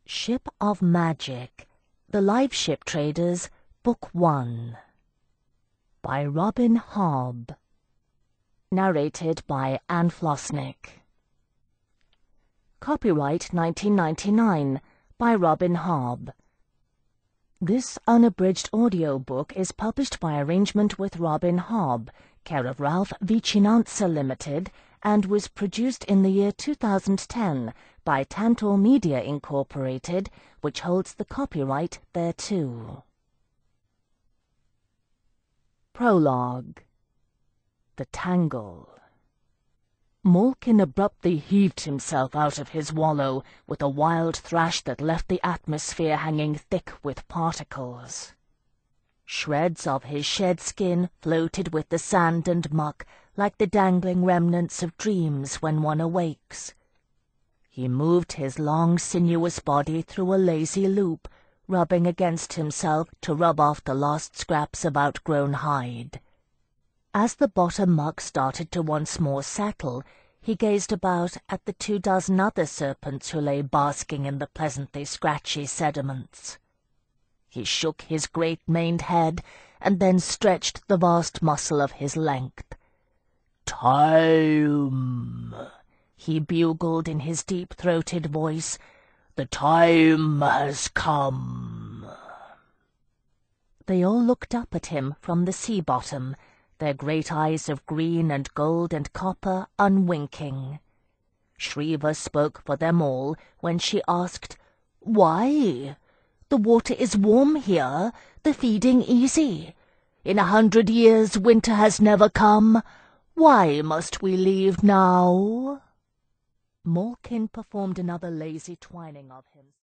Ship of Magic, The Life Ship Traders, Book 1 by Robin Hobb. Narrated by Anne Flosnick. Copyright 1999 by Robin Hobb. This unabridged audiobook is published by arrangement with Robin Hobb, care of Ralph Vicinanza Limited, and was produced in the year 2010 by Tantor Media Incorporated, which holds the copyright thereto. Prologue. The Tangle. Malkin abruptly heaved himself out of his wallow with a wild thrash that left the atmosphere hanging thick with particles. Shreds of his shed skin floated with the sand and muck like the dangling remnants of dreams when one awakes. He moved his long, sinuous body through a lazy loop, rubbing against himself to rub off the last scraps of outgrown hide. As the bottom muck started to once more settle, he gazed about at the 24 other serpents who lay basking in the pleasantly scratchy sediments. He shook his great-maned head, and then stretched the vast muscle of his length. "Time!" he bugled in his deep-throated voice. "The time has come." They all looked up at him from the sea-bottom, their great eyes of green and gold and copper unwinking. Shriva spoke for them all when she asked, "Why? The water is warm here, the feeding easy. In 100 years winter has never come. Why must we leave now?" Malkin performed another lazy twining of him.